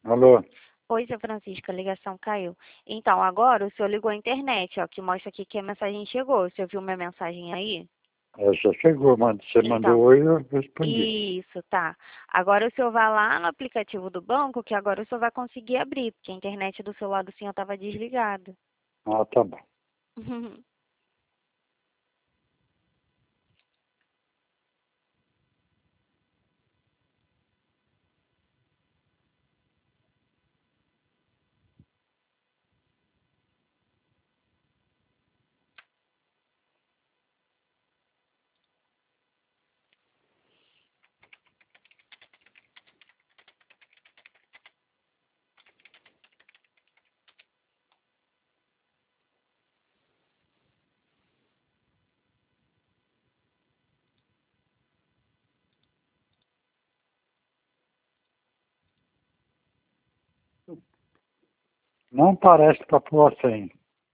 Alô? Oi, seu Francisco, a ligação caiu. Então, agora o senhor ligou a internet, ó, que mostra aqui que a mensagem chegou. O senhor viu minha mensagem aí? Já chegou, você mandou Então, oi, eu respondi. isso, tá. Agora o senhor vai lá no aplicativo do banco, que agora o senhor vai conseguir abrir, porque a internet do seu lado do senhor estava desligada. Ah, tá bom. Não parece para pôr a senha.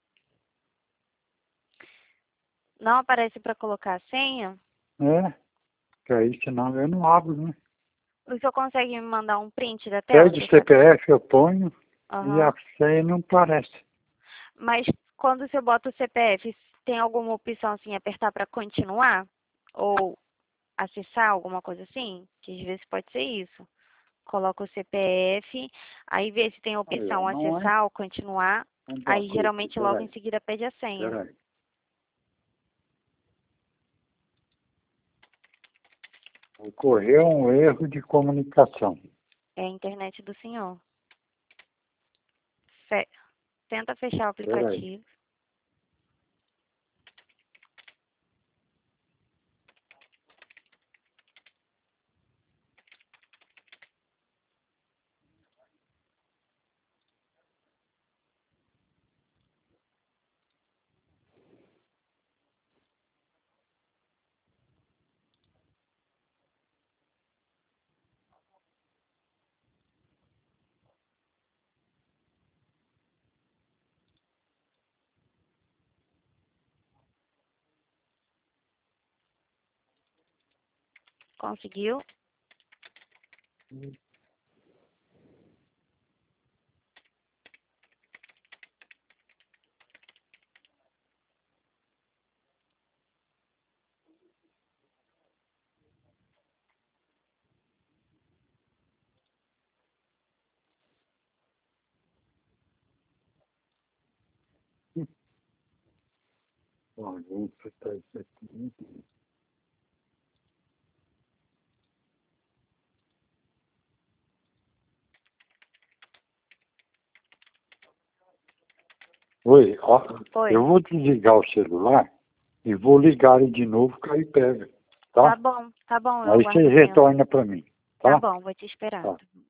Não aparece para colocar a senha? É, que aí senão eu não abro, né? O senhor consegue me mandar um print da tela? Pede CPF, eu ponho e a Aham. senha não parece. Mas quando o senhor bota o CPF, tem alguma opção assim, apertar para continuar? Ou acessar alguma coisa assim? Que às vezes pode ser isso. Coloca o CPF, aí vê se tem a Aí, ó, opção não é? acessar ou continuar. Vamos dar Aí clique, geralmente logo em peraí, seguida pede a senha. peraí. Ocorreu um erro de comunicação. É a internet do senhor. Fe- Tenta fechar o Peraí. aplicativo. Conseguiu? Bagunça tá isso aqui. Oi, ó, Foi. eu vou desligar o celular e vou ligar ele de novo que aí pega, tá? Tá bom, eu Aí você aguardo o senhor. retorna para mim, Tá tá? bom, vou te esperar. Tá.